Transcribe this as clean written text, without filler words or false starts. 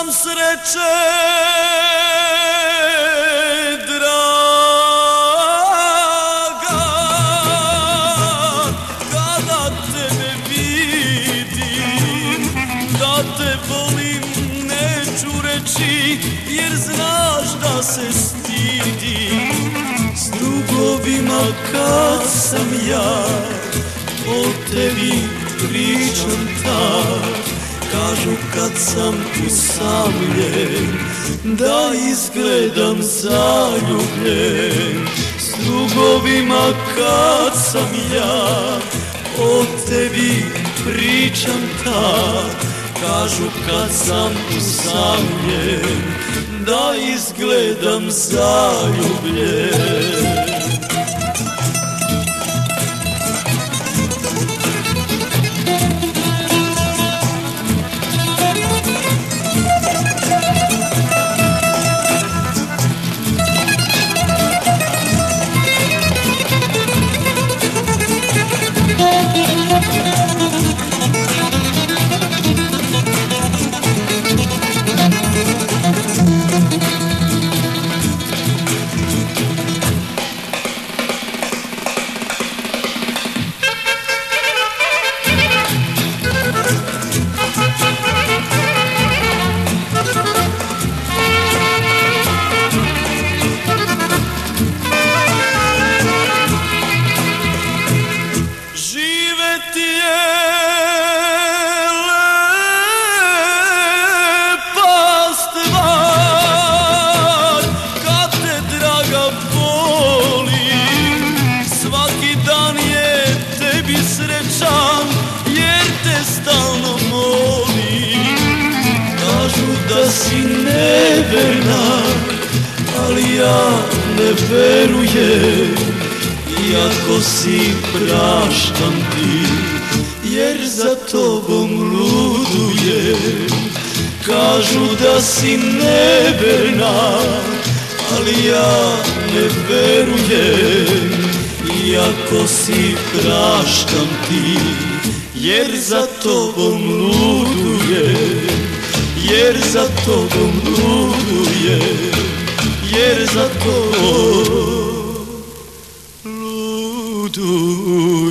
sam sreće, draga, kada tebe vidim, da te volim neću reći, jer znaš da se stidim. S drugovima kad sam ja, o tebi pričam tak, kažu kad sam usamljen, da izgledam zaljubljen. S drugovima kad sam ja, o tebi pričam tak, kažu kad sam usamljen, da izgledam zaljubljen. Jer te stalno molim, kažu da si neverna, ali ja ne verujem, iako si praštam ti, jer za tobom ludujem. Kažu da si neverna, ali ja ne verujem, iako si praštam ti, jer za tobom ludujem, jer za tobom ludujem, jer za tobom ludujem.